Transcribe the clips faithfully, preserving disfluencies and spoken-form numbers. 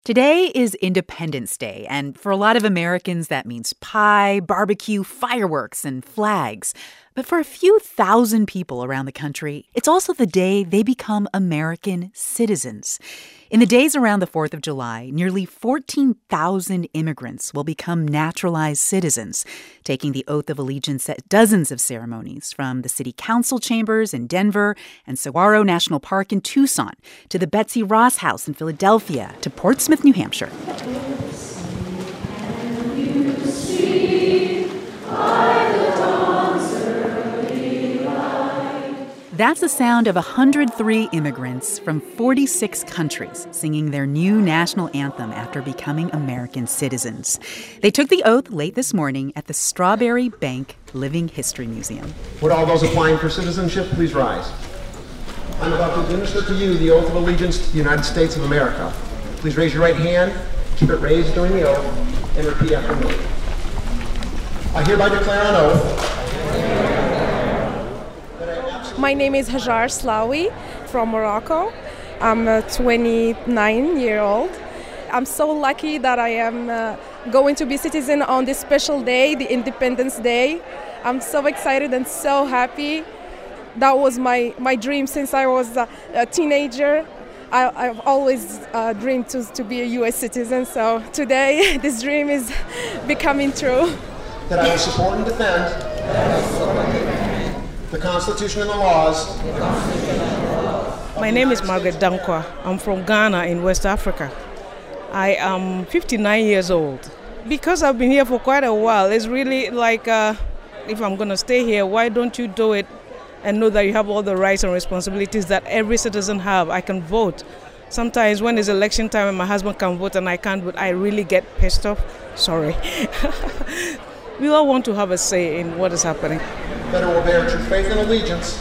Today is Independence Day, and for a lot of Americans, that means pie, barbecue, fireworks, and flags. But for a few thousand people around the country, it's also the day they become American citizens. In the days around the fourth of July, nearly fourteen thousand immigrants will become naturalized citizens, taking the oath of allegiance at dozens of ceremonies, from the city council chambers in Denver and Saguaro National Park in Tucson to the Betsy Ross House in Philadelphia to Portsmouth, New Hampshire. That's the sound of one hundred three immigrants from forty-six countries singing their new national anthem after becoming American citizens. They took the oath late this morning at the Strawberry Bank Living History Museum. Would all those applying for citizenship please rise? I'm about to administer to you the oath of allegiance to the United States of America. Please raise your right hand, keep it raised during the oath, and repeat after me. I hereby declare on oath. My name is Hajar Slawi from Morocco. I'm a twenty-nine-year-old. I'm so lucky that I am uh, going to be citizen on this special day, the Independence Day. I'm so excited and so happy. That was my, my dream since I was a, a teenager. I, I've always uh, dreamed to, to be a U S citizen, so today this dream is becoming true. That I will support and defend the Constitution and the laws. My name is Margaret Dankwa. I'm from Ghana in West Africa. I am fifty-nine years old. Because I've been here for quite a while, it's really like, uh, if I'm going to stay here, why don't you do it and know that you have all the rights and responsibilities that every citizen have? I can vote. Sometimes when it's election time and my husband can vote and I can't vote, I really get pissed off. Sorry. We all want to have a say in what is happening. That I will bear true faith and allegiance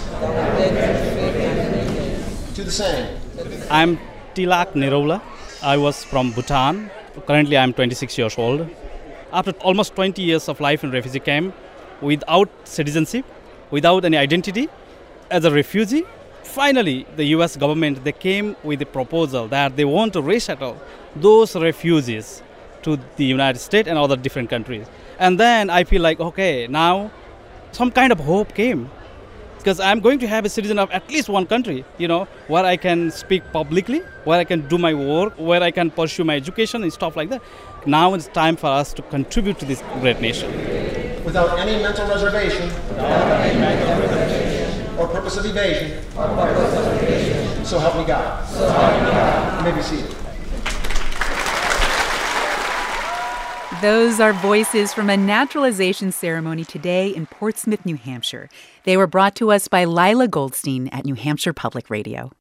to the same. I'm Tilak Nirola. I was from Bhutan. Currently, I'm twenty-six years old. After almost twenty years of life in refugee camp, without citizenship, without any identity, as a refugee, finally, the U S government, they came with a proposal that they want to resettle those refugees to the United States and other different countries. And then I feel like, okay, now some kind of hope came, because I'm going to have a citizen of at least one country, you know, where I can speak publicly, where I can do my work, where I can pursue my education and stuff like that. Now it's time for us to contribute to this great nation. Without any mental reservation or purpose of evasion, so help me God. So help me God. You may be seated. Those are voices from a naturalization ceremony today in Portsmouth, New Hampshire. They were brought to us by Lila Goldstein at New Hampshire Public Radio.